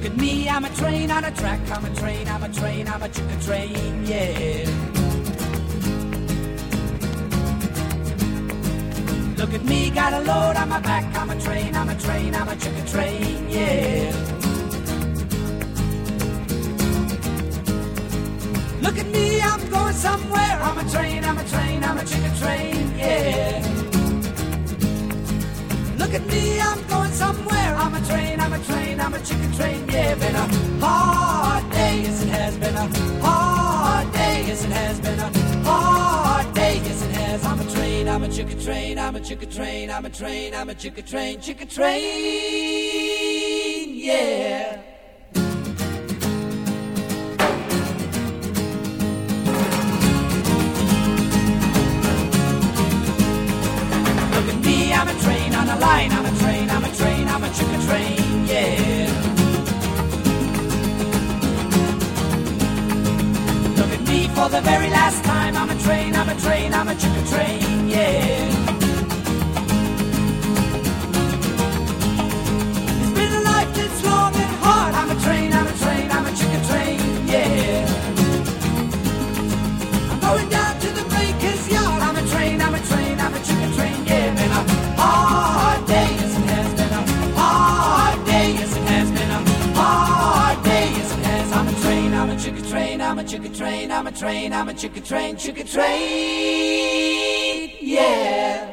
Look at me, I'm a train on a track, I'm a train, I'm a train, I'm a chicken train, yeah. Look at me, got a load on my back, I'm a train, I'm a train, I'm a chicken train, yeah. Look at me, I'm going somewhere, I'm a train, I'm a train, I'm a chicken train, yeah. Look at me, I'm going somewhere, I'm a train, I'm a train, I'm a chicken train, yeah. Been a hard day, yes it has been a hard day, yes it has been a hard day, yes it has. I'm a train, I'm a chicken train, I'm a chicken train, I'm a train, I'm a chicken train, yeah. Look at me, I'm a train on a line, I'm a train, I'm a train, I'm a chicken train, yeah. Look at me for the very last time, I'm a train, I'm a train, I'm a chicken train, yeah. It's been a life that's long and hard, I'm a train, I'm a train, I'm a chicken train, yeah. I'm going down to the breaker's yard, I'm a train, I'm a train, I'm a chicken train, yeah. Been a hard day, yes it has been a hard day, yes it has been a hard day, yes it has. I'm a train, I'm a chicken train, I'm a chicken train, I'm a train, I'm a chicken train, yeah.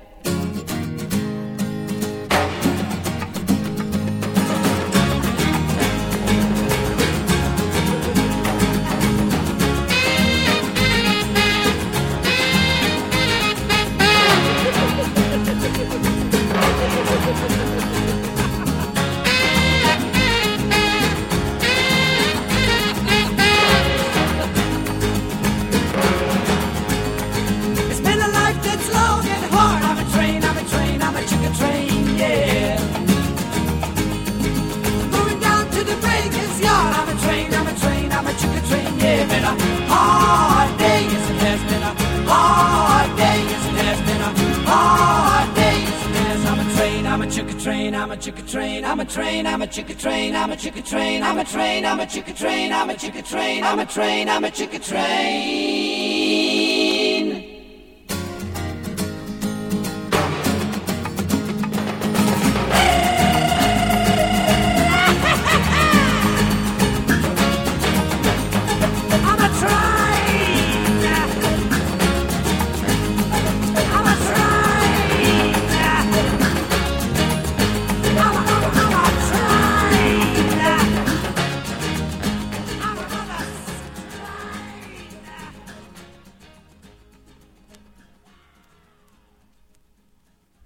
I'm a chicken train, I'm a train, I'm a chicken train, I'm a chicken train, I'm a train, I'm a chicken train, I'm a chicken train, I'm a train, I'm a chicken train.